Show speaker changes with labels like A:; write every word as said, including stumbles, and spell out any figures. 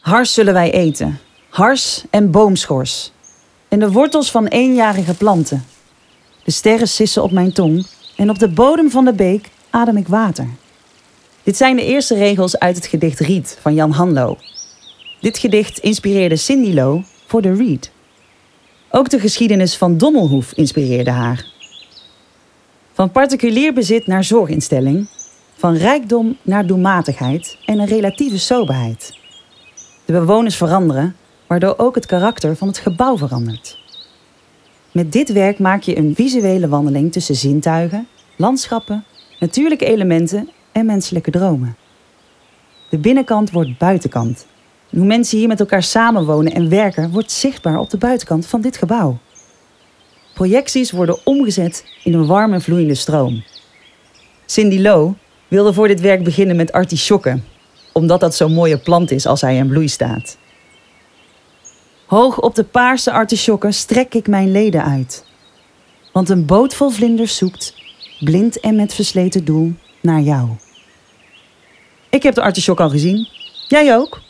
A: Hars zullen wij eten. Hars en boomschors. En de wortels van eenjarige planten. De sterren sissen op mijn tong en op de bodem van de beek adem ik water. Dit zijn de eerste regels uit het gedicht Riet van Jan Hanlo. Dit gedicht inspireerde Cindy Lo voor The Read. Ook de geschiedenis van Dommelhoef inspireerde haar. Van particulier bezit naar zorginstelling, van rijkdom naar doelmatigheid en een relatieve soberheid. De bewoners veranderen, waardoor ook het karakter van het gebouw verandert. Met dit werk maak je een visuele wandeling tussen zintuigen, landschappen, natuurlijke elementen en menselijke dromen. De binnenkant wordt buitenkant. En hoe mensen hier met elkaar samenwonen en werken wordt zichtbaar op de buitenkant van dit gebouw. Projecties worden omgezet in een warme vloeiende stroom. Cindy Lo wilde voor dit werk beginnen met artisjokken, omdat dat zo'n mooie plant is als hij in bloei staat. Hoog op de paarse artisjokken strek ik mijn leden uit. Want een boot vol vlinders zoekt, blind en met versleten doel, naar jou. Ik heb de artisjok al gezien. Jij ook?